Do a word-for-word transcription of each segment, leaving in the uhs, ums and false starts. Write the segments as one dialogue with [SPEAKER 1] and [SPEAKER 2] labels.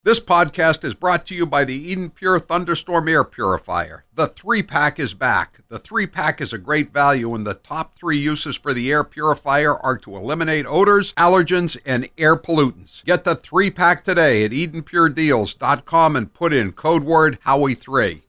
[SPEAKER 1] This podcast is brought to you by the Eden Pure Thunderstorm Air Purifier. The three-pack is back. The three-pack is a great value, and the top three uses for the air purifier are to eliminate odors, allergens, and air pollutants. Get the three-pack today at eden pure deals dot com and put in code word Howie three.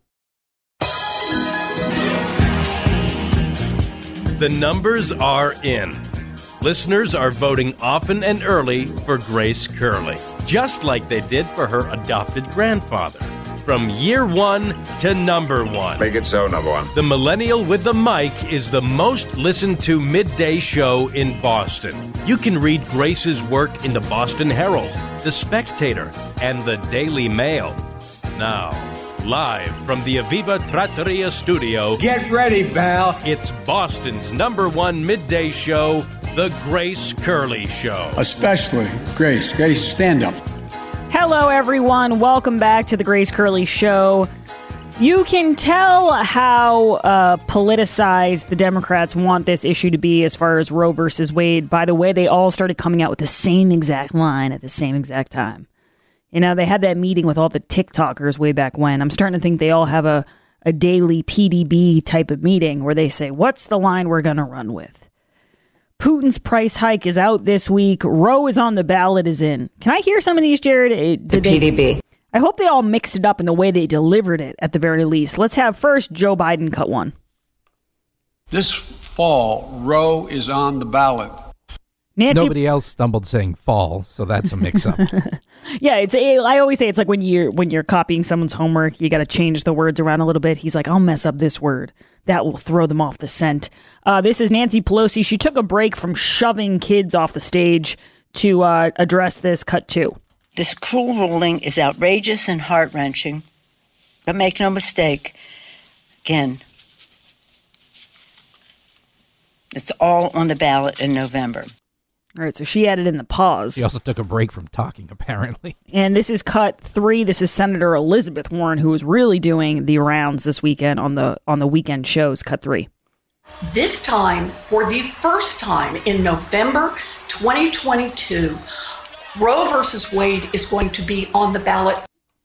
[SPEAKER 2] The numbers are in. Listeners are voting often and early for Grace Curley, just like they did for her adopted grandfather. From year one to number one.
[SPEAKER 3] Make it so, number one.
[SPEAKER 2] The Millennial with the Mic is the most listened to midday show in Boston. You can read Grace's work in the Boston Herald, The Spectator, and the Daily Mail. Now, live from the Aviva Trattoria studio.
[SPEAKER 4] Get ready, pal.
[SPEAKER 2] It's Boston's number one midday show, The Grace Curley Show.
[SPEAKER 4] Especially Grace. Grace, stand up.
[SPEAKER 5] Hello, everyone. Welcome back to The Grace Curley Show. You can tell how uh, politicized the Democrats want this issue to be as far as Roe versus Wade. By the way, they all started coming out with the same exact line at the same exact time. You know, they had that meeting with all the TikTokers way back when. I'm starting to think they all have a, a daily P D B type of meeting where they say, what's the line we're going to run with? Putin's price hike is out this week. Roe is on the ballot is in. Can I hear some of these, Jared? Did
[SPEAKER 6] the P D B.
[SPEAKER 5] They, I hope they all mixed it up in the way they delivered it at the very least. Let's have first Joe Biden cut one.
[SPEAKER 7] This fall, Roe is on the ballot.
[SPEAKER 5] Nancy,
[SPEAKER 8] Nobody else stumbled saying fall, so that's a mix-up.
[SPEAKER 5] Yeah, it's. I always say it's like when you're when you're copying someone's homework, you got to change the words around a little bit. He's like, I'll mess up this word. That will throw them off the scent. Uh, this is Nancy Pelosi. She took a break from shoving kids off the stage to uh, address this. Cut two.
[SPEAKER 6] This cruel ruling is outrageous and heart-wrenching. But make no mistake, again, it's all on the ballot in November.
[SPEAKER 5] All right, so she added in the pause.
[SPEAKER 8] She also took a break from talking, apparently.
[SPEAKER 5] And this is cut three. This is Senator Elizabeth Warren, who is really doing the rounds this weekend on the on the weekend shows. Cut three.
[SPEAKER 9] This time, for the first time in November twenty twenty-two, Roe versus Wade is going to be on the ballot.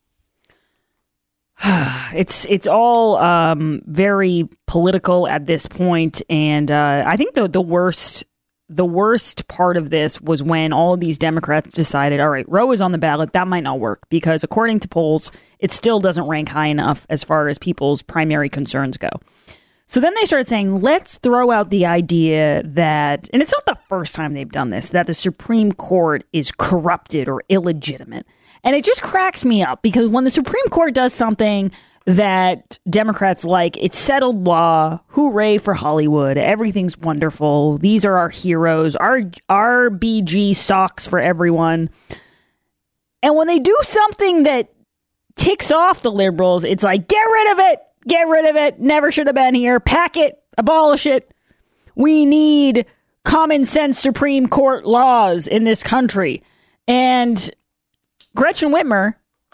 [SPEAKER 5] It's it's all um, very political at this point, and uh, I think the the worst. The worst part of this was when all of these Democrats decided, all right, Roe is on the ballot. That might not work because according to polls, it still doesn't rank high enough as far as people's primary concerns go. So then they started saying, let's throw out the idea that, and it's not the first time they've done this, that the Supreme Court is corrupted or illegitimate. And it just cracks me up because when the Supreme Court does something that Democrats like, it's settled law, hooray for Hollywood, everything's wonderful, these are our heroes, our R B G socks for everyone. And when they do something that ticks off the liberals, it's like, get rid of it, get rid of it, never should have been here, pack it, abolish it. We need common sense Supreme Court laws in this country. And Gretchen Whitmer,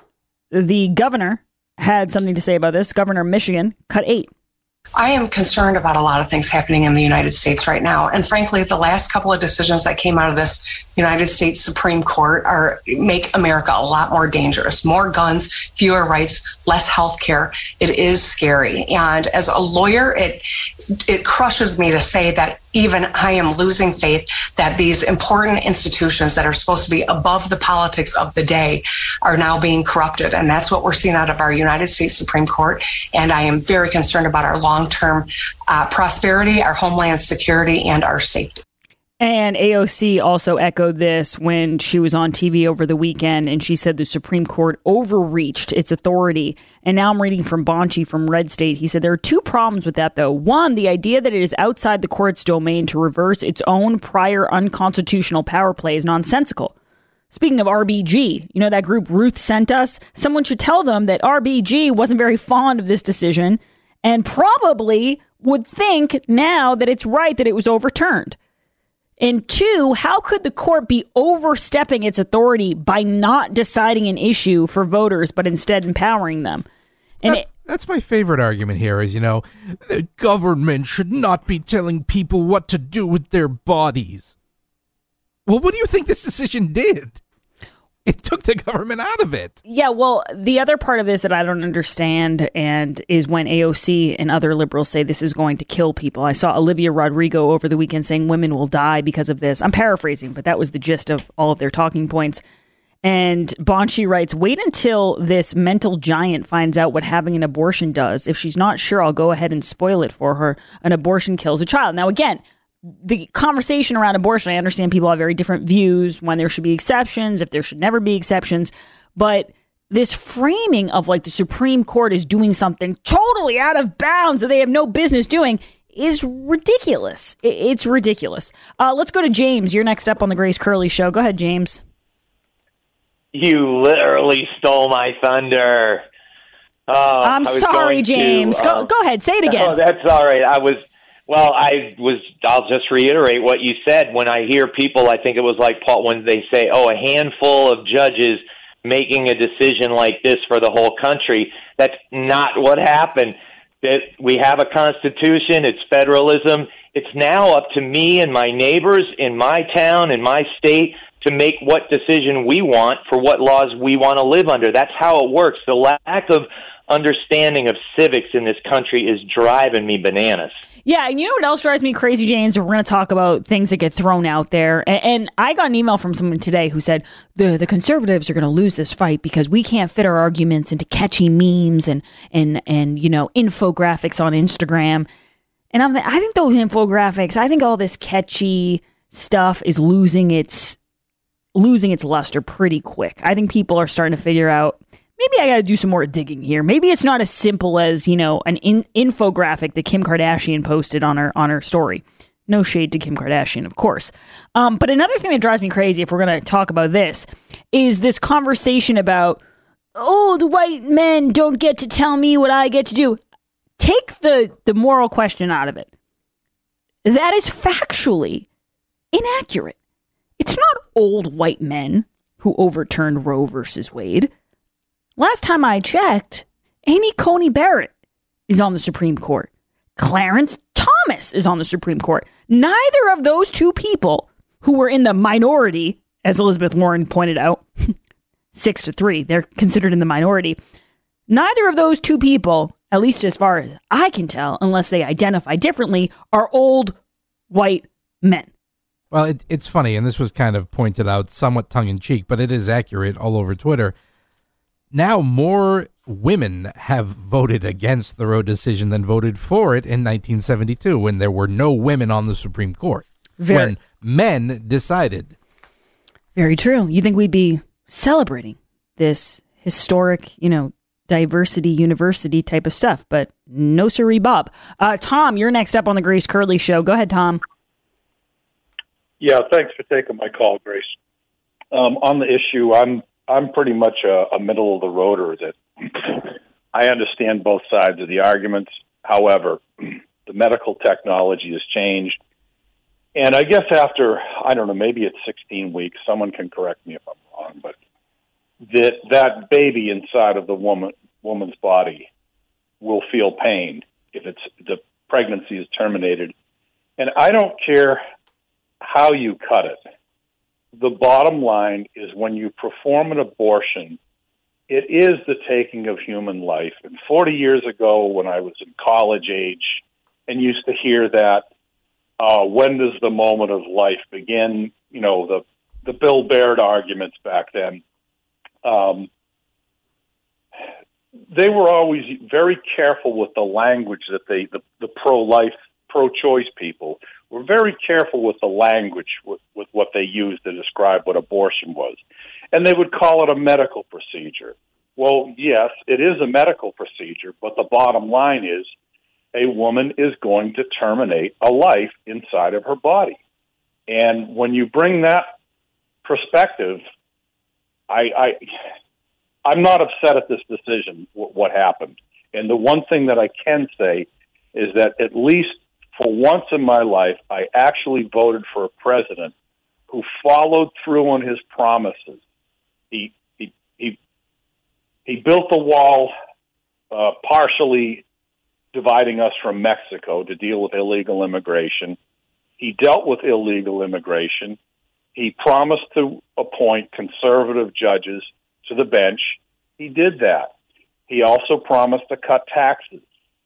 [SPEAKER 5] the governor, had something to say about this. Governor of Michigan, cut eight.
[SPEAKER 10] I am concerned about a lot of things happening in the United States right now. And frankly, the last couple of decisions that came out of this United States Supreme Court are make America a lot more dangerous. More guns, fewer rights, less health care. It is scary. And as a lawyer, it it crushes me to say that even I am losing faith that these important institutions that are supposed to be above the politics of the day are now being corrupted. And that's what we're seeing out of our United States Supreme Court. And I am very concerned about our long-term uh, prosperity, our homeland security, and our safety.
[SPEAKER 5] And A O C also echoed this when she was on T V over the weekend, and she said the Supreme Court overreached its authority. And now I'm reading from Bonchi from Red State. He said there are two problems with that, though. One, the idea that it is outside the court's domain to reverse its own prior unconstitutional power play is nonsensical. Speaking of R B G, you know that group Ruth sent us? Someone should tell them that R B G wasn't very fond of this decision and probably would think now that it's right that it was overturned. And two, how could the court be overstepping its authority by not deciding an issue for voters, but instead empowering them? And
[SPEAKER 8] that,
[SPEAKER 5] it,
[SPEAKER 8] that's my favorite argument here is, you know, the government should not be telling people what to do with their bodies. Well, what do you think this decision did? It took the government out of it.
[SPEAKER 5] Yeah, well, the other part of this that I don't understand and is when A O C and other liberals say this is going to kill people. I saw Olivia Rodrigo over the weekend saying women will die because of this. I'm paraphrasing, but that was the gist of all of their talking points. And Bonchi writes, wait until this mental giant finds out what having an abortion does. If she's not sure, I'll go ahead and spoil it for her. An abortion kills a child. Now, again, the conversation around abortion, I understand people have very different views when there should be exceptions, if there should never be exceptions. But this framing of like the Supreme Court is doing something totally out of bounds that they have no business doing is ridiculous. It's ridiculous. Uh, let's go to James. You're next up on the Grace Curley Show. Go ahead, James.
[SPEAKER 3] You literally stole my thunder. Uh,
[SPEAKER 5] I'm sorry, James. To, uh, go, go ahead. Say it again.
[SPEAKER 3] Oh, that's all right. I was... Well, I was, I'll just reiterate what you said. When I hear people, I think it was like Paul, when they say, oh, a handful of judges making a decision like this for the whole country. That's not what happened. That we have a constitution, it's federalism. It's now up to me and my neighbors in my town, in my state, to make what decision we want for what laws we want to live under. That's how it works. The lack of understanding of civics in this country is driving me bananas.
[SPEAKER 5] Yeah, and you know what else drives me crazy, James? We're going to talk about things that get thrown out there. And, and I got an email from someone today who said, the the conservatives are going to lose this fight because we can't fit our arguments into catchy memes and, and, and you know, infographics on Instagram. And I'm I think those infographics, I think all this catchy stuff is losing its losing its luster pretty quick. I think people are starting to figure out, maybe I got to do some more digging here. Maybe it's not as simple as, you know, an in- infographic that Kim Kardashian posted on her on her story. No shade to Kim Kardashian, of course. Um, but another thing that drives me crazy, if we're going to talk about this, is this conversation about, oh, the white men don't get to tell me what I get to do. Take the, the moral question out of it. That is factually inaccurate. It's not old white men who overturned Roe versus Wade. Last time I checked, Amy Coney Barrett is on the Supreme Court. Clarence Thomas is on the Supreme Court. Neither of those two people, who were in the minority, as Elizabeth Warren pointed out, six to three, they're considered in the minority. Neither of those two people, at least as far as I can tell, unless they identify differently, are old white men.
[SPEAKER 8] Well, it, it's funny, and this was kind of pointed out somewhat tongue-in-cheek, but it is accurate all over Twitter. Now more women have voted against the Roe decision than voted for it in nineteen seventy-two, when there were no women on the Supreme Court. Very, when men decided.
[SPEAKER 5] Very true. You think we'd be celebrating this historic, you know, diversity university type of stuff, but no siree, Bob. Uh, Tom, you're next up on the Grace Curley Show. Go ahead, Tom.
[SPEAKER 11] Yeah, thanks for taking my call, Grace. Um, on the issue, I'm I'm pretty much a, a middle of the roader. That I understand both sides of the arguments. However, the medical technology has changed, and I guess after I don't know, maybe it's sixteen weeks. Someone can correct me if I'm wrong, but that that baby inside of the woman woman's body will feel pain if it's the pregnancy is terminated, and I don't care how you cut it. The bottom line is when you perform an abortion, it is the taking of human life. And forty years ago, when I was in college age and used to hear that, uh, when does the moment of life begin? You know, the, the Bill Baird arguments back then. Um, they were always very careful with the language that they, the, the pro-life, pro-choice people, were very careful with the language, with, with what they used to describe what abortion was. And they would call it a medical procedure. Well, yes, it is a medical procedure, but the bottom line is a woman is going to terminate a life inside of her body. And when you bring that perspective, I, I, I'm not upset at this decision, what happened. And the one thing that I can say is that at least for once in my life, I actually voted for a president who followed through on his promises. He he he, he built the wall, uh, partially dividing us from Mexico to deal with illegal immigration. He dealt with illegal immigration. He promised to appoint conservative judges to the bench. He did that. He also promised to cut taxes.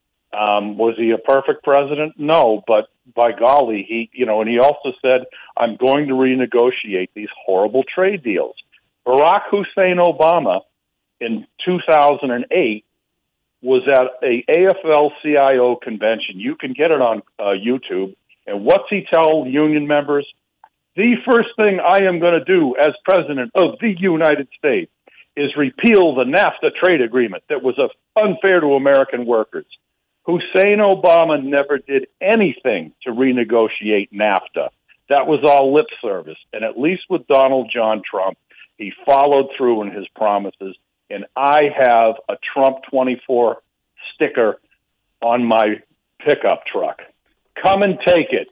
[SPEAKER 11] Um, was he a perfect president? No, but by golly, he, you know, and he also said, I'm going to renegotiate these horrible trade deals. Barack Hussein Obama in two thousand eight was at a A F L C I O convention. You can get it on uh, YouTube. And what's he tell union members? The first thing I am going to do as president of the United States is repeal the NAFTA trade agreement that was unfair to American workers. Hussein Obama never did anything to renegotiate NAFTA. That was all lip service. And at least with Donald John Trump, he followed through in his promises. And I have a Trump twenty-four sticker on my pickup truck. Come and take it.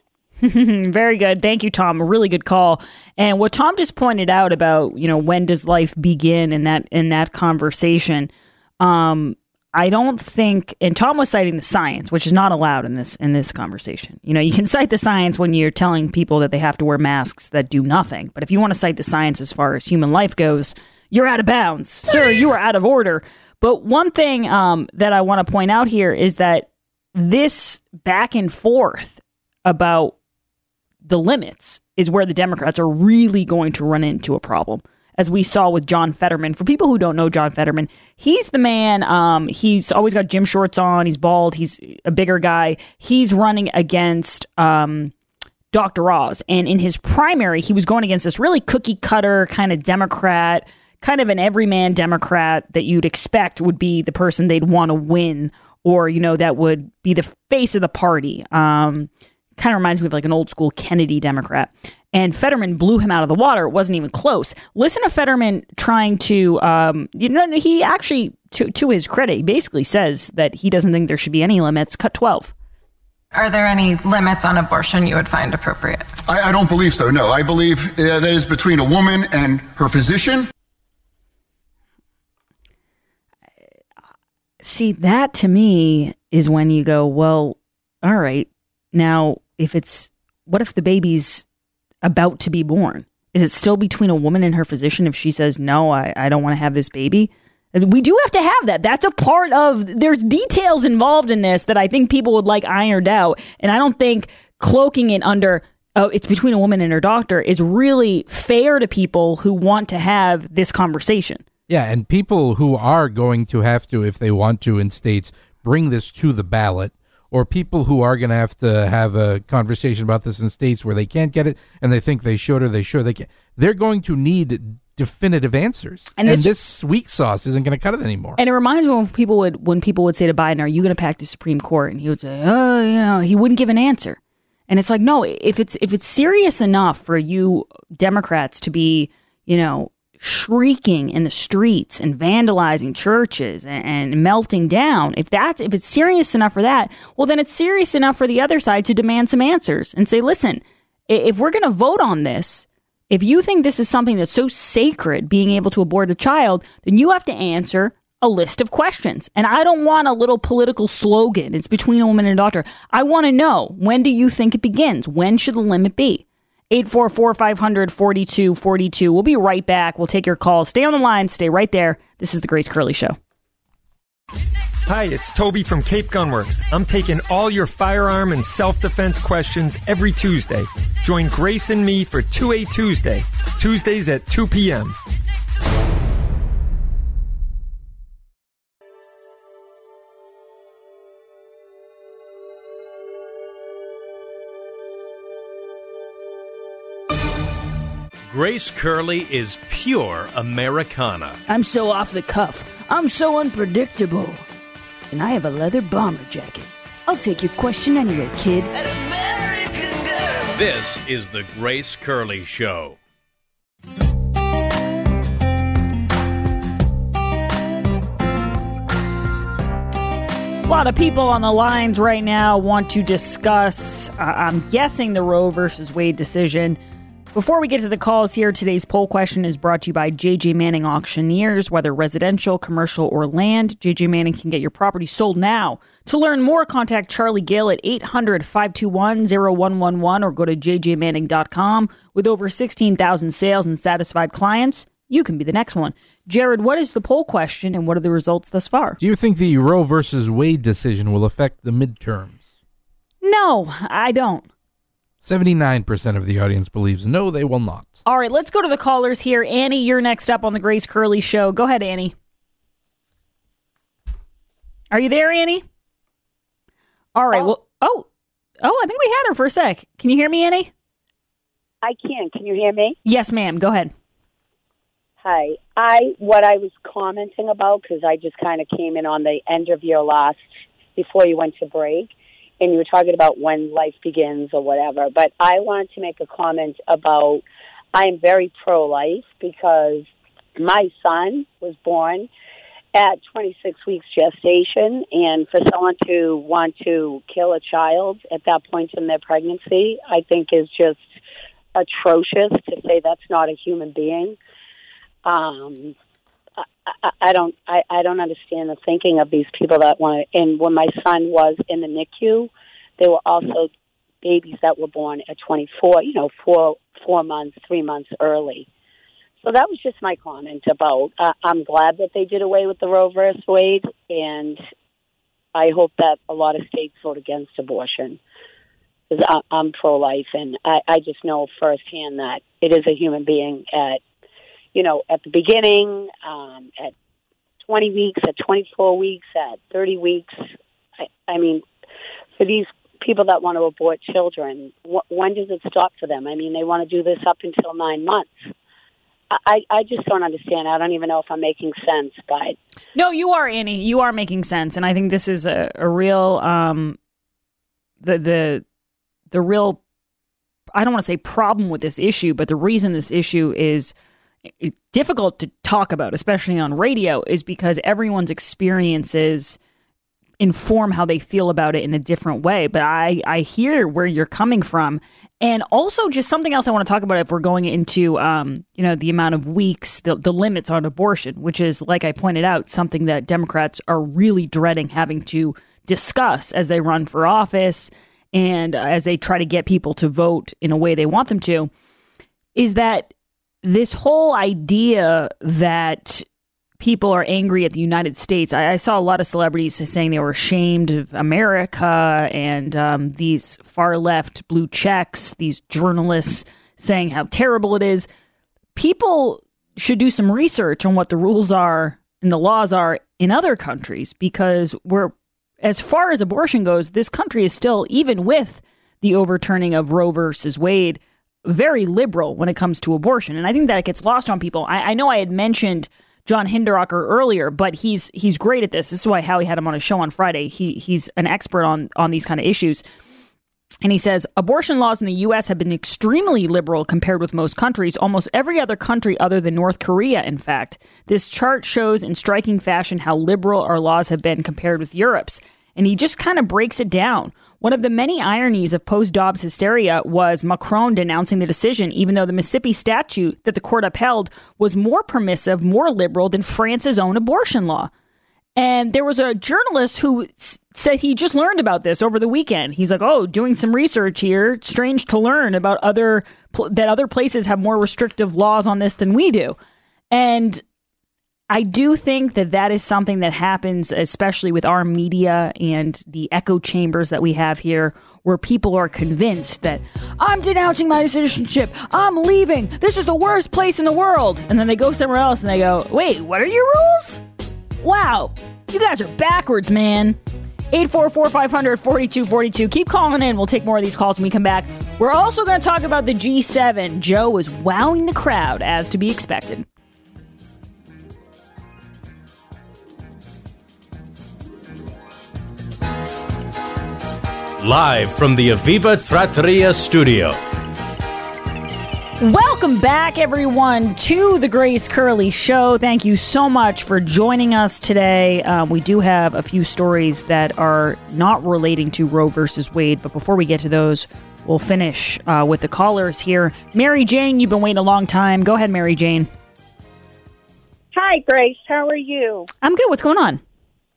[SPEAKER 5] Very good. Thank you, Tom. A really good call. And what Tom just pointed out about, you know, when does life begin in that in that conversation, um, I don't think, and Tom was citing the science, which is not allowed in this in this conversation. You know, you can cite the science when you're telling people that they have to wear masks that do nothing. But if you want to cite the science as far as human life goes, you're out of bounds. Sir, you are out of order. But one thing um, that I want to point out here is that this back and forth about the limits is where the Democrats are really going to run into a problem, as we saw with John Fetterman. For people who don't know John Fetterman, he's the man. Um, he's always got gym shorts on. He's bald. He's a bigger guy. He's running against um, Doctor Oz. And in his primary, he was going against this really cookie cutter kind of Democrat, kind of an everyman Democrat that you'd expect would be the person they'd want to win, or, you know, that would be the face of the party. Um, kind of reminds me of like an old school Kennedy Democrat. And Fetterman blew him out of the water. It wasn't even close. Listen to Fetterman trying to, um, you know, he actually, to, to his credit, he basically says that he doesn't think there should be any limits. Cut twelve.
[SPEAKER 12] Are there any limits on abortion you would find appropriate?
[SPEAKER 13] I, I don't believe so, no. I believe uh, that is between a woman and her physician.
[SPEAKER 5] See, that to me is when you go, well, all right, now if it's, what if the baby's about to be born? Is it still between a woman and her physician if she says, no, I, I don't want to have this baby? We do have to have that. That's a part of, there's details involved in this that I think people would like ironed out. And I don't think cloaking it under, oh, it's between a woman and her doctor is really fair to people who want to have this conversation.
[SPEAKER 8] Yeah, and people who are going to have to, if they want to in states, bring this to the ballot, or people who are going to have to have a conversation about this in states where they can't get it and they think they should or they should, they can, they're going to need definitive answers. And this, and this weak sauce isn't going to cut it anymore.
[SPEAKER 5] And it reminds me when people would when people would say to Biden, are you going to pack the Supreme Court? And he would say, oh, yeah, he wouldn't give an answer. And it's like, no, if it's if it's serious enough for you Democrats to be, you know, shrieking in the streets and vandalizing churches and, and melting down, if that's if it's serious enough for that, well, then it's serious enough for the other side to demand some answers and say, listen, if we're going to vote on this, if you think this is something that's so sacred, being able to abort a child, then you have to answer a list of questions. And I don't want a little political slogan. It's between a woman and a doctor. I want to know, when do you think it begins? When should the limit be? eight four four, five hundred, forty-two forty-two. We'll be right back. We'll take your calls. Stay on the line. Stay right there. This is the Grace Curley Show.
[SPEAKER 14] Hi, it's Toby from Cape Gunworks. I'm taking all your firearm and self-defense questions every Tuesday. Join Grace and me for two A Tuesday, Tuesdays at two p.m.
[SPEAKER 2] Grace Curley is pure Americana.
[SPEAKER 15] I'm so off the cuff. I'm so unpredictable. And I have a leather bomber jacket. I'll take your question anyway, kid.
[SPEAKER 2] This is the Grace Curley Show.
[SPEAKER 5] A lot of people on the lines right now want to discuss, uh, I'm guessing, the Roe versus Wade decision. Before we get to the calls here, today's poll question is brought to you by J J Manning Auctioneers. Whether residential, commercial, or land, J J Manning can get your property sold now. To learn more, contact Charlie Gill at eight hundred, five two one, zero one one one or go to j j manning dot com. With over sixteen thousand sales and satisfied clients, you can be the next one. Jared, what is the poll question and what are the results thus far?
[SPEAKER 8] Do you think the Roe versus Wade decision will affect the midterms?
[SPEAKER 5] No, I don't.
[SPEAKER 8] seventy-nine percent of the audience believes no, they will not.
[SPEAKER 5] All right, let's go to the callers here. Annie, you're next up on the Grace Curley Show. Go ahead, Annie. Are you there, Annie? All right, oh. well, oh, oh, I think we had her for a sec. Can you hear me, Annie?
[SPEAKER 16] I can. Can you hear me?
[SPEAKER 5] Yes, ma'am. Go ahead.
[SPEAKER 16] Hi. I what I was commenting about, because I just kind of came in on the end of your last, before you went to break, and you were talking about when life begins or whatever. But I wanted to make a comment about, I am very pro-life because my son was born at twenty-six weeks gestation, and for someone to want to kill a child at that point in their pregnancy, I think is just atrocious to say that's not a human being. Um, I, I, I don't, I, I don't understand the thinking of these people that want to. And when my son was in the N I C U, there were also babies that were born at twenty-four, you know, four, four months, three months early. So that was just my comment about. Uh, I'm glad that they did away with the Roe versus Wade, and I hope that a lot of states vote against abortion. Because I'm pro-life, and I, I just know firsthand that it is a human being at, you know, at the beginning, um, at twenty weeks, at twenty-four weeks, at thirty weeks. I, I mean, for these people that want to abort children, wh- when does it stop for them? I mean, they want to do this up until nine months. I, I just don't understand. I don't even know if I'm making sense, but...
[SPEAKER 5] No, you are, Annie. You are making sense, and I think this is a, a real... Um, the the... The real, I don't want to say problem with this issue, but the reason this issue is difficult to talk about, especially on radio, is because everyone's experiences inform how they feel about it in a different way. But I, I hear where you're coming from. And also just something else I want to talk about if we're going into, um, you know, the amount of weeks, the, the limits on abortion, which is, like I pointed out, something that Democrats are really dreading having to discuss as they run for office. And as they try to get people to vote in a way they want them to, is that this whole idea that people are angry at the United States. I, I saw a lot of celebrities saying they were ashamed of America, and um, these far left blue checks, these journalists saying how terrible it is. People should do some research on what the rules are and the laws are in other countries, because we're, as far as abortion goes, this country is still, even with the overturning of Roe versus Wade, very liberal when it comes to abortion. And I think that gets lost on people. I, I know I had mentioned John Hinderaker earlier, but he's he's great at this. This is why Howie had him on a show on Friday. He he's an expert on, on these kind of issues. And he says, abortion laws in the U S have been extremely liberal compared with most countries, almost every other country other than North Korea, in fact. This chart shows in striking fashion how liberal our laws have been compared with Europe's. And he just kind of breaks it down. One of the many ironies of post-Dobbs hysteria was Macron denouncing the decision, even though the Mississippi statute that the court upheld was more permissive, more liberal than France's own abortion law. And there was a journalist who s- said he just learned about this over the weekend. He's like, oh, doing some research here. Strange to learn about other pl- that other places have more restrictive laws on this than we do. And I do think that that is something that happens, especially with our media and the echo chambers that we have here, where people are convinced that I'm denouncing my citizenship, I'm leaving, this is the worst place in the world. And then they go somewhere else and they go, wait, what are your rules? Wow, you guys are backwards, man. eight four four, five hundred, four two four two. Keep calling in. We'll take more of these calls when we come back. We're also going to talk about the G seven. Joe is wowing the crowd, as to be expected.
[SPEAKER 2] Live from the Aviva Trattoria studio.
[SPEAKER 5] Welcome back, everyone, to the Grace Curley Show. Thank you so much for joining us today. Um, we do have a few stories that are not relating to Roe versus Wade, but before we get to those, we'll finish uh, with the callers here. Mary Jane, you've been waiting a long time. Go ahead, Mary Jane.
[SPEAKER 17] Hi, Grace. How are you?
[SPEAKER 5] I'm good. What's going on?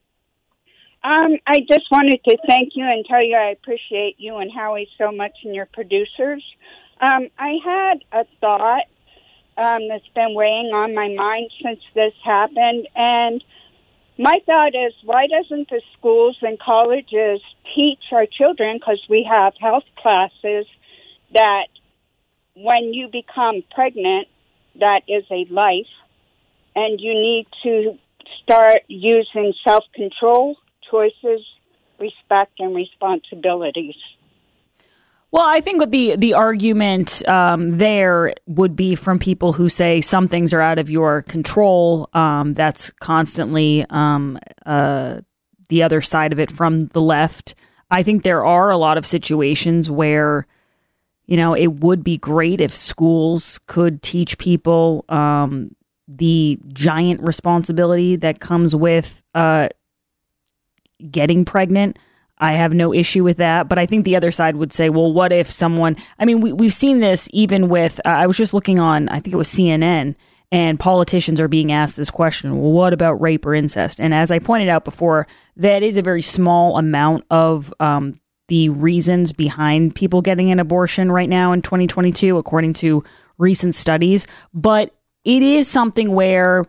[SPEAKER 17] Um, I just wanted to thank you and tell you I appreciate you and Howie so much and your producers. Um, I had a thought um, that's been weighing on my mind since this happened, and my thought is, why doesn't the schools and colleges teach our children, because we have health classes, that when you become pregnant, that is a life, and you need to start using self-control, choices, respect, and responsibilities.
[SPEAKER 5] Well, I think what the the argument um, there would be from people who say some things are out of your control. Um, that's constantly um, uh, the other side of it from the left. I think there are a lot of situations where, you know, it would be great if schools could teach people um, the giant responsibility that comes with uh, getting pregnant. I have no issue with that, but I think the other side would say, well, what if someone, I mean, we, we've seen this even with, uh, I was just looking on, I think it was C N N, and politicians are being asked this question, well, what about rape or incest? And as I pointed out before, that is a very small amount of um, the reasons behind people getting an abortion right now in twenty twenty-two, according to recent studies. But it is something where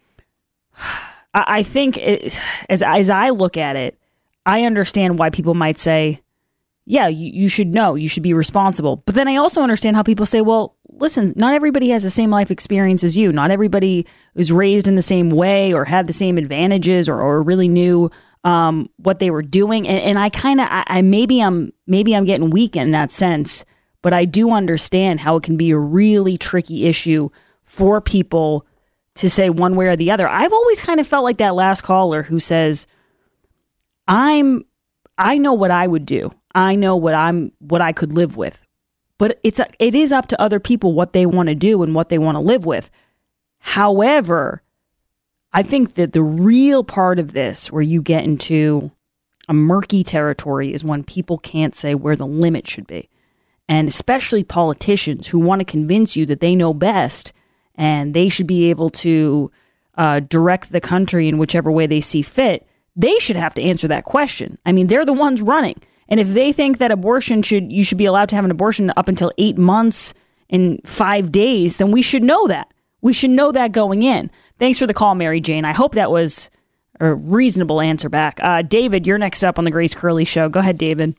[SPEAKER 5] I, I think, it, as as I look at it, I understand why people might say, yeah, you, you should know, you should be responsible. But then I also understand how people say, well, listen, not everybody has the same life experience as you. Not everybody was raised in the same way or had the same advantages or, or really knew um, what they were doing. And, and I kind of, I, I maybe I'm maybe I'm getting weak in that sense, but I do understand how it can be a really tricky issue for people to say one way or the other. I've always kind of felt like that last caller who says, I'm, I know what I would do. I know what I'm, what I could live with, but it's, it is up to other people what they want to do and what they want to live with. However, I think that the real part of this, where you get into a murky territory, is when people can't say where the limit should be. And especially politicians who want to convince you that they know best and they should be able to uh, direct the country in whichever way they see fit. They should have to answer that question. I mean, they're the ones running. And if they think that abortion should, you should be allowed to have an abortion up until eight months and five days, then we should know that. We should know that going in. Thanks for the call, Mary Jane. I hope that was a reasonable answer back. Uh, David, you're next up on the Grace Curley Show. Go ahead, David.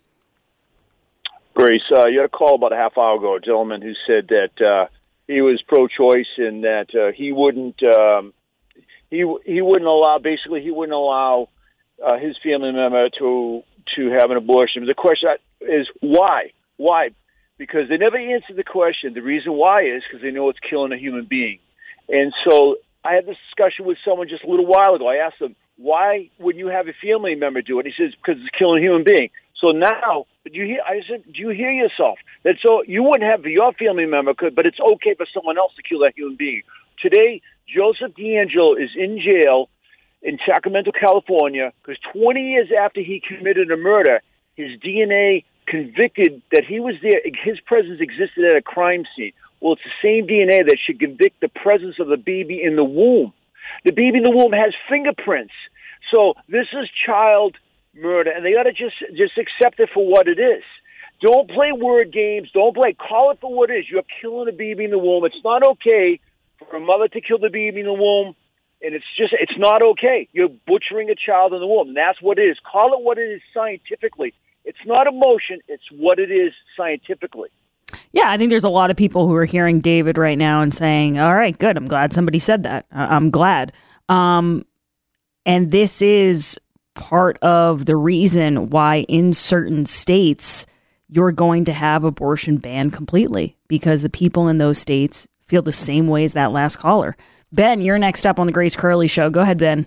[SPEAKER 18] Grace, uh, you had a call about a half hour ago, a gentleman who said that uh, he was pro-choice and that uh, he wouldn't, um, he he wouldn't allow, basically he wouldn't allow Uh, his family member to to have an abortion. The question is why? Why? Because they never answered the question. The reason why is because they know it's killing a human being. And so I had this discussion with someone just a little while ago. I asked them, why would you have a family member do it? He says, because it's killing a human being. So now, do you hear? I said, do you hear yourself? That so you wouldn't have your family member, could, but it's okay for someone else to kill that human being. Today, Joseph DeAngelo is in jail in Sacramento, California, because twenty years after he committed a murder, his D N A convicted that he was there, his presence existed at a crime scene. Well, it's the same D N A that should convict the presence of the baby in the womb. The baby in the womb has fingerprints. So this is child murder, and they ought to just, just accept it for what it is. Don't play word games. Don't play. Call it for what it is. You're killing a baby in the womb. It's not okay for a mother to kill the baby in the womb. And it's just, it's not okay. You're butchering a child in the womb. And that's what it is. Call it what it is scientifically. It's not emotion. It's what it is scientifically.
[SPEAKER 5] Yeah, I think there's a lot of people who are hearing David right now and saying, all right, good. I'm glad somebody said that. I'm glad. Um, and this is part of the reason why in certain states you're going to have abortion banned completely, because the people in those states feel the same way as that last caller. Ben, you're next up on the Grace Curley Show. Go ahead, Ben.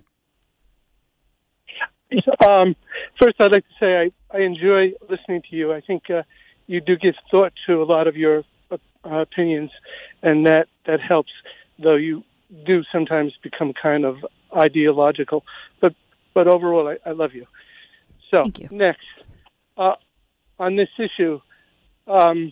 [SPEAKER 19] Um, first, I'd like to say I, I enjoy listening to you. I think uh, you do give thought to a lot of your uh, opinions, and that, that helps, though you do sometimes become kind of ideological. But but overall, I, I love you. So,
[SPEAKER 5] Thank you.
[SPEAKER 19] Next, uh, on this issue, Um,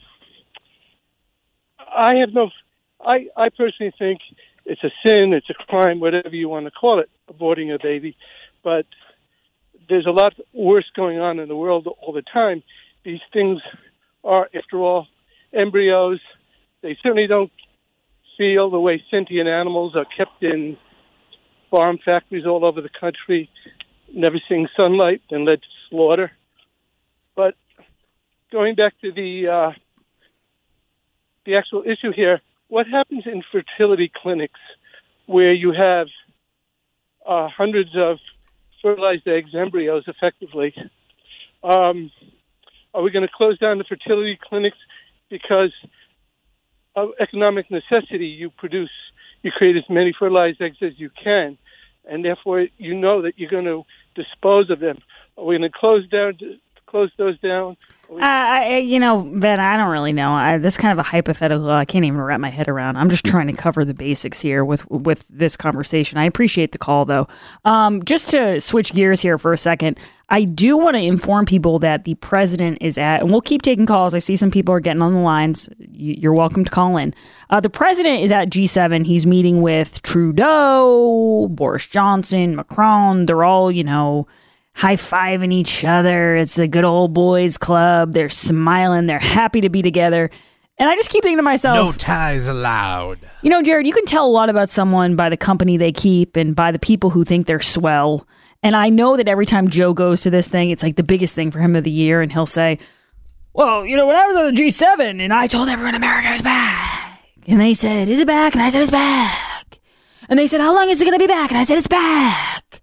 [SPEAKER 19] I have no. I I personally think it's a sin, it's a crime, whatever you want to call it, aborting a baby. But there's a lot worse going on in the world all the time. These things are, after all, embryos. They certainly don't feel the way sentient animals are kept in farm factories all over the country, never seeing sunlight and led to slaughter. But going back to the uh, the actual issue here, what happens in fertility clinics where you have uh, hundreds of fertilized eggs, embryos, effectively? Um, are we going to close down the fertility clinics because of economic necessity? You produce, you create as many fertilized eggs as you can, and therefore you know that you're going to dispose of them. Are we going to close down, close those down?
[SPEAKER 5] Uh, I, you know, Ben, I don't really know. I, this is kind of a hypothetical I can't even wrap my head around. I'm just trying to cover the basics here with with this conversation. I appreciate the call, though. Um, just to switch gears here for a second, I do want to inform people that the president is at, and we'll keep taking calls. I see some people are getting on the lines. You're welcome to call in. Uh, the president is at G seven. He's meeting with Trudeau, Boris Johnson, Macron. They're all, you know, high-fiving each other. It's a good old boys club. They're smiling. They're happy to be together. And I just keep thinking to myself,
[SPEAKER 8] no ties allowed.
[SPEAKER 5] You know, Jared, you can tell a lot about someone by the company they keep and by the people who think they're swell. And I know that every time Joe goes to this thing, it's like the biggest thing for him of the year. And he'll say, well, you know, when I was at the G seven and I told everyone America was back. And they said, is it back? And I said, it's back. And they said, how long is it going to be back? And I said, it's back.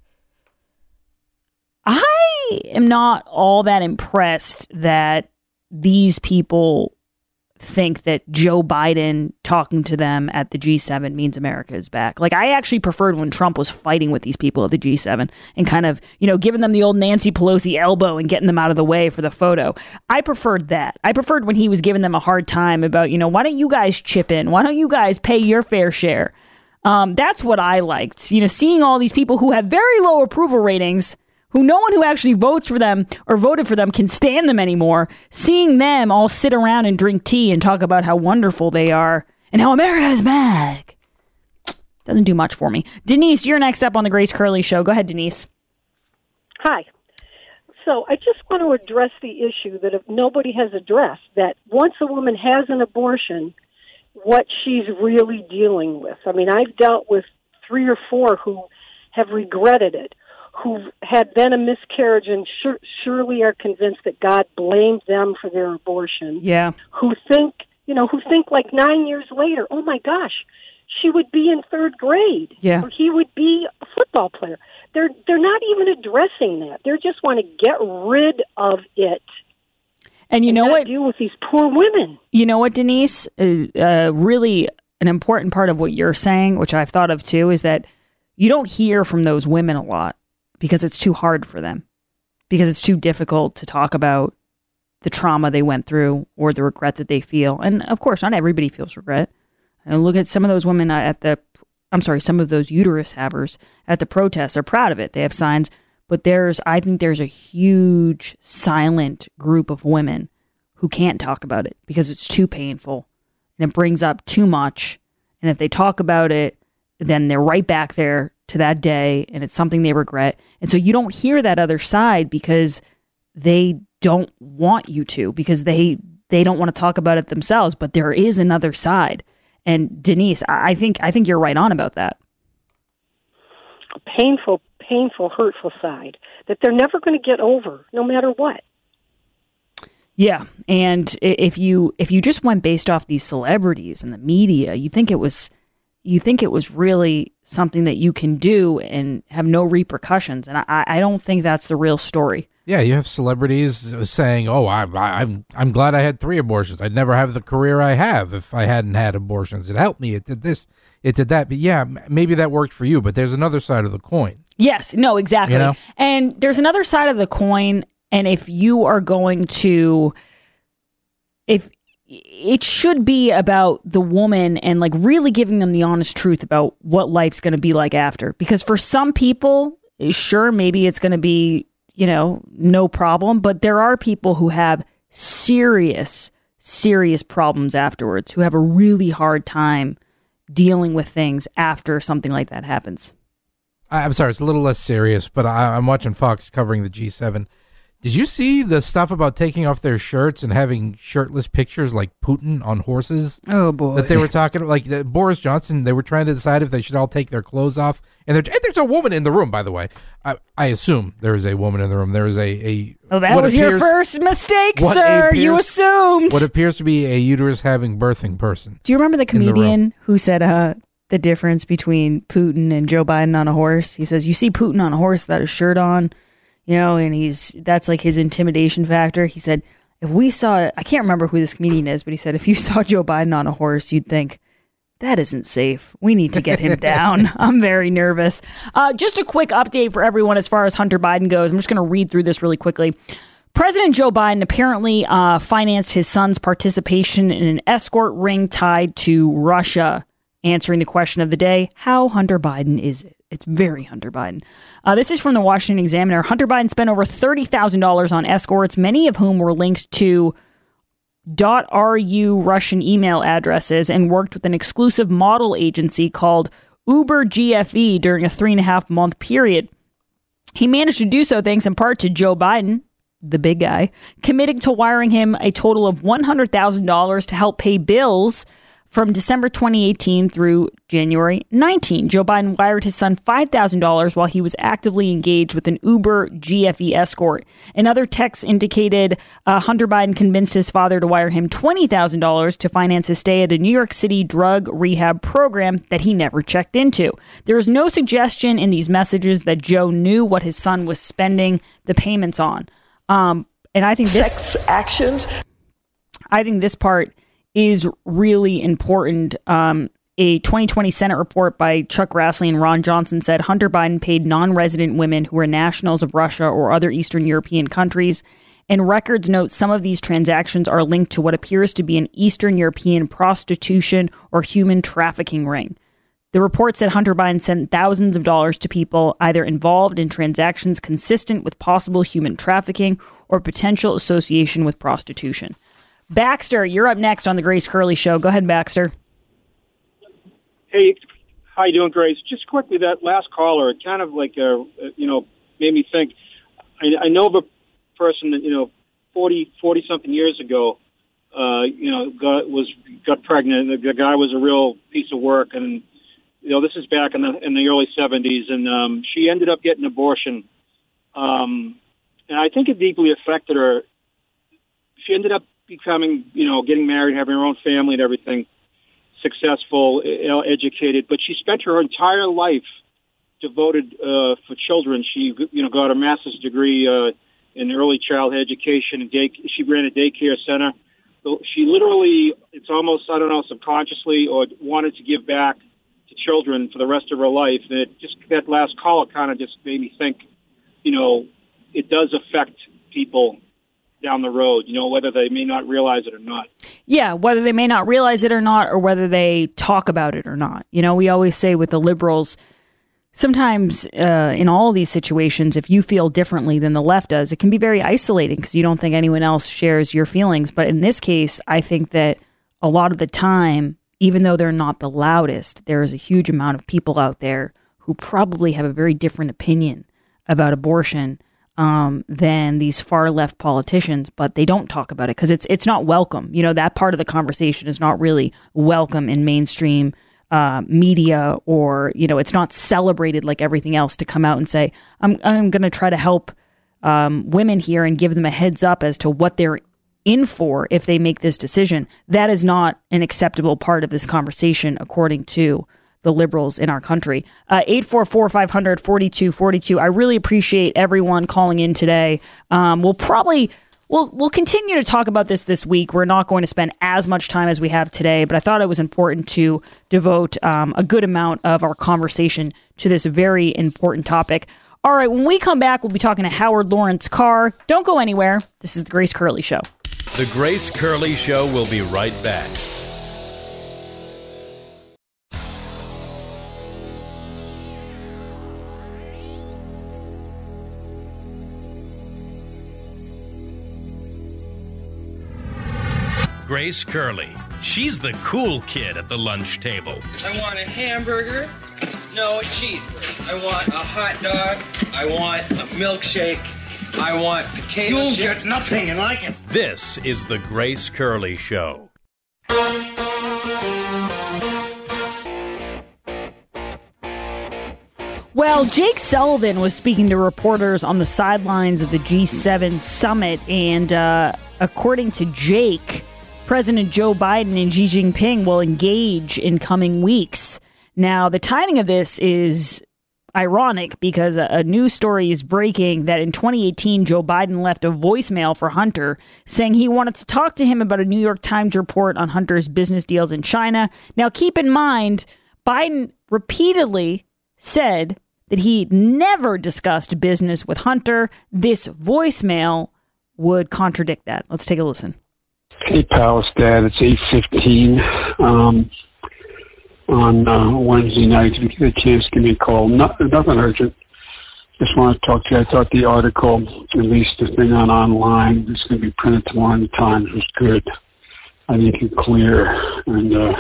[SPEAKER 5] I am not all that impressed that these people think that Joe Biden talking to them at the G seven means America is back. Like, I actually preferred when Trump was fighting with these people at the G seven and kind of, you know, giving them the old Nancy Pelosi elbow and getting them out of the way for the photo. I preferred that. I preferred when he was giving them a hard time about, you know, why don't you guys chip in? Why don't you guys pay your fair share? Um, that's what I liked. You know, seeing all these people who have very low approval ratings, who no one who actually votes for them or voted for them can stand them anymore, seeing them all sit around and drink tea and talk about how wonderful they are and how America is back doesn't do much for me. Denise, you're next up on the Grace Curley Show. Go ahead, Denise.
[SPEAKER 20] Hi. So I just want to address the issue that if nobody has addressed, that once a woman has an abortion, what she's really dealing with. I mean, I've dealt with three or four who have regretted it, who had then a miscarriage and sure, surely are convinced that God blamed them for their abortion.
[SPEAKER 5] Yeah.
[SPEAKER 20] Who think, you know, who think like nine years later, oh my gosh, she would be in third grade.
[SPEAKER 5] Yeah.
[SPEAKER 20] Or he would be a football player. They're they're not even addressing that. They just want to get rid of it.
[SPEAKER 5] And you
[SPEAKER 20] and
[SPEAKER 5] know
[SPEAKER 20] not
[SPEAKER 5] what?
[SPEAKER 20] Deal with these poor women.
[SPEAKER 5] You know what, Denise? Uh, uh, really, an important part of what you're saying, which I've thought of too, is that you don't hear from those women a lot because it's too hard for them, because it's too difficult to talk about the trauma they went through or the regret that they feel. And of course, not everybody feels regret. And look at some of those women at the, I'm sorry, some of those uterus havers at the protests are proud of it. They have signs. But there's, I think there's a huge silent group of women who can't talk about it because it's too painful and it brings up too much. And if they talk about it, then they're right back there to that day and it's something they regret. And so you don't hear that other side because they don't want you to, because they, they don't want to talk about it themselves. But there is another side. And Denise, I think I think you're right on about that.
[SPEAKER 20] A painful, painful, hurtful side that they're never going to get over, no matter what.
[SPEAKER 5] Yeah, and if you if you just went based off these celebrities and the media, you think it was you think it was really something that you can do and have no repercussions, and I, I don't think that's the real story.
[SPEAKER 8] Yeah, you have celebrities saying, "Oh, I, I, I'm I'm glad I had three abortions. I'd never have the career I have if I hadn't had abortions. It helped me. It did this. It did that." But yeah, maybe that worked for you. But there's another side of the coin.
[SPEAKER 5] Yes. No. Exactly.
[SPEAKER 8] You know?
[SPEAKER 5] And there's another side of the coin. And if you are going to, if it should be about the woman and like really giving them the honest truth about what life's going to be like after, because for some people, sure, maybe it's going to be, you know, no problem. But there are people who have serious, serious problems afterwards, who have a really hard time dealing with things after something like that happens.
[SPEAKER 8] I'm sorry, it's a little less serious, but I, I'm watching Fox covering the G seven. Did you see the stuff about taking off their shirts and having shirtless pictures like Putin on horses?
[SPEAKER 5] Oh, boy.
[SPEAKER 8] That they were talking, like uh, Boris Johnson, they were trying to decide if they should all take their clothes off. And, and there's a woman in the room, by the way. I, I assume there is a woman in the room. There is a... a
[SPEAKER 5] oh, that was appears, your first mistake, sir. Appears, you assumed.
[SPEAKER 8] What appears to be a uterus-having birthing person.
[SPEAKER 5] Do you remember the comedian the who said uh, the difference between Putin and Joe Biden on a horse? He says, you see Putin on a horse without a shirt on, you know, and he's that's like his intimidation factor. He said, if we saw, I can't remember who this comedian is, but he said, if you saw Joe Biden on a horse, you'd think, that isn't safe. We need to get him down. I'm very nervous. Uh, just a quick update for everyone as far as Hunter Biden goes. I'm just going to read through this really quickly. President Joe Biden apparently uh, financed his son's participation in an escort ring tied to Russia. Answering the question of the day, how Hunter Biden is it? It's very Hunter Biden. Uh, this is from the Washington Examiner. Hunter Biden spent over thirty thousand dollars on escorts, many of whom were linked to .ru Russian email addresses, and worked with an exclusive model agency called Uber G F E during a three and a half month period. He managed to do so thanks in part to Joe Biden, the big guy, committing to wiring him a total of one hundred thousand dollars to help pay bills from December twenty eighteen through January nineteenth. Joe Biden wired his son five thousand dollars while he was actively engaged with an Uber G F E escort. Another text indicated uh, Hunter Biden convinced his father to wire him twenty thousand dollars to finance his stay at a New York City drug rehab program that he never checked into. There is no suggestion in these messages that Joe knew what his son was spending the payments on. Um, and I think this...
[SPEAKER 21] Sex actions?
[SPEAKER 5] I think this part is really important. Um, a twenty twenty Senate report by Chuck Grassley and Ron Johnson said Hunter Biden paid non-resident women who were nationals of Russia or other Eastern European countries. And records note some of these transactions are linked to what appears to be an Eastern European prostitution or human trafficking ring. The report said Hunter Biden sent thousands of dollars to people either involved in transactions consistent with possible human trafficking or potential association with prostitution. Baxter, you're up next on the Grace Curley Show. Go ahead, Baxter.
[SPEAKER 22] Hey, how you doing, Grace? Just quickly, that last caller, it kind of like, uh, you know, made me think. I, I know of a person that, you know, forty, forty-something years ago, uh, you know, got, was got pregnant. The, the guy was a real piece of work, and, you know, this is back in the in the early seventies, and um, she ended up getting an abortion. Um, and I think it deeply affected her. She ended up becoming, you know, getting married, having her own family and everything, successful, educated, but she spent her entire life devoted uh, for children. She, you know, got a master's degree uh, in early childhood education, and day, she ran a daycare center. So she literally, it's almost, I don't know, subconsciously, or wanted to give back to children for the rest of her life. And it just, that last call kind of just made me think, you know, it does affect people down the road, you know, whether they may not realize it or not.
[SPEAKER 5] Yeah, whether they may not realize it or not, or whether they talk about it or not. You know, we always say with the liberals, sometimes uh, in all of these situations, if you feel differently than the left does, it can be very isolating because you don't think anyone else shares your feelings. But in this case, I think that a lot of the time, even though they're not the loudest, there is a huge amount of people out there who probably have a very different opinion about abortion Um, than these far left politicians, but they don't talk about it because it's it's not welcome. You know, that part of the conversation is not really welcome in mainstream uh, media, or, you know, it's not celebrated like everything else to come out and say, I'm I'm going to try to help um, women here and give them a heads up as to what they're in for if they make this decision. That is not an acceptable part of this conversation, according to the liberals in our country. Uh, eight four four, five hundred, forty-two forty-two. I really appreciate everyone calling in today. Um, we'll probably, we'll, we'll continue to talk about this this week. We're not going to spend as much time as we have today, but I thought it was important to devote um, a good amount of our conversation to this very important topic. All right, when we come back, we'll be talking to Howard Lawrence Carr. Don't go anywhere. This is the Grace Curley Show.
[SPEAKER 2] The Grace Curley Show will be right back. Grace Curley. She's the cool kid at the lunch table.
[SPEAKER 1] I want a hamburger, no a cheeseburger. I want a hot dog. I want a milkshake. I want potato
[SPEAKER 4] You'll
[SPEAKER 1] chips.
[SPEAKER 4] get nothing like it.
[SPEAKER 2] This is the Grace Curley Show.
[SPEAKER 5] Well, Jake Sullivan was speaking to reporters on the sidelines of the G seven summit, and uh, according to Jake, President Joe Biden and Xi Jinping will engage in coming weeks. Now, the timing of this is ironic because a, a news story is breaking that in twenty eighteen, Joe Biden left a voicemail for Hunter saying he wanted to talk to him about a New York Times report on Hunter's business deals in China. Now, keep in mind, Biden repeatedly said that he never discussed business with Hunter. This voicemail would contradict that. Let's take a listen.
[SPEAKER 21] Hey, pal, it's Dad. It's eight fifteen um, on uh, Wednesday night. If you get a chance, give me a call. Not, nothing urgent. Just want to talk to you. I thought the article, at least the thing on online, that's going to be printed tomorrow in the Times, was good. I think it's clear. And uh,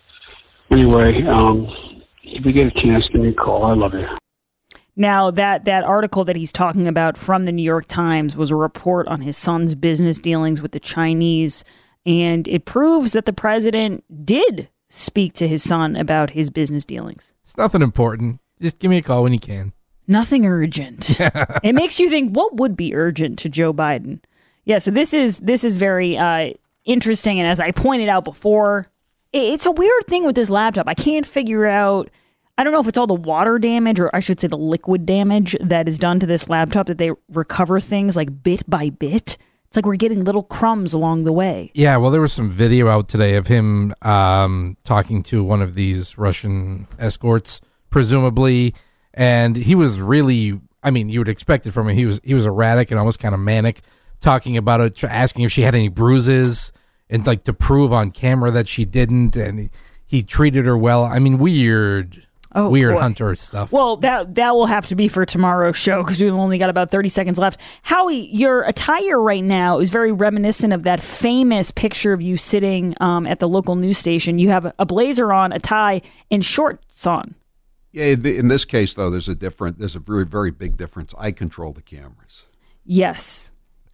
[SPEAKER 21] anyway, um, if you get a chance, give me a call. I love you.
[SPEAKER 5] Now, that, that article that he's talking about from the New York Times was a report on his son's business dealings with the Chinese, and it proves that the president did speak to his son about his business dealings.
[SPEAKER 8] It's nothing important. Just give me a call when you can.
[SPEAKER 5] Nothing urgent. It makes you think, what would be urgent to Joe Biden? Yeah, so this is this is very uh, interesting, and as I pointed out before, it's a weird thing with this laptop. I can't figure out... I don't know if it's all the water damage, or I should say the liquid damage that is done to this laptop, that they recover things like bit by bit. It's like we're getting little crumbs along the way.
[SPEAKER 8] Yeah, well, there was some video out today of him um, talking to one of these Russian escorts, presumably, and he was really, I mean, you would expect it from him. He was, he was erratic and almost kind of manic, talking about it, asking if she had any bruises, and like to prove on camera that she didn't, and he, he treated her well. I mean, weird... Oh, Weird boy. Hunter stuff.
[SPEAKER 5] Well, that that will have to be for tomorrow's show because we've only got about thirty seconds left. Howie, your attire right now is very reminiscent of that famous picture of you sitting um, at the local news station. You have a blazer on, a tie, and shorts on.
[SPEAKER 23] Yeah, in this case, though, there's a different, there's a very, very big difference. I control the cameras.
[SPEAKER 5] Yes.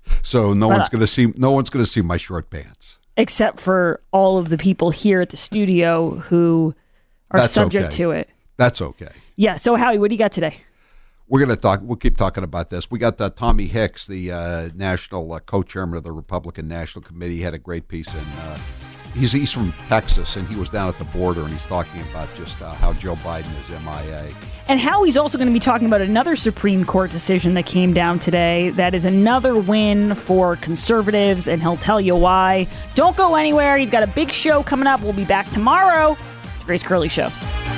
[SPEAKER 23] So no
[SPEAKER 5] but,
[SPEAKER 23] one's going to see, no one's going to see my short pants.
[SPEAKER 5] Except for all of the people here at the studio who are
[SPEAKER 23] That's
[SPEAKER 5] subject
[SPEAKER 23] okay.
[SPEAKER 5] to it.
[SPEAKER 23] That's okay.
[SPEAKER 5] Yeah. So, Howie, what do you got today?
[SPEAKER 23] We're going to talk. We'll keep talking about this. We got uh, Tommy Hicks, the uh, national uh, co-chairman of the Republican National Committee. He had a great piece, and uh, he's he's from Texas, and he was down at the border, and he's talking about just uh, how Joe Biden is M I A.
[SPEAKER 5] And Howie's also going to be talking about another Supreme Court decision that came down today. That is another win for conservatives, and he'll tell you why. Don't go anywhere. He's got a big show coming up. We'll be back tomorrow. It's the Grace Curley Show.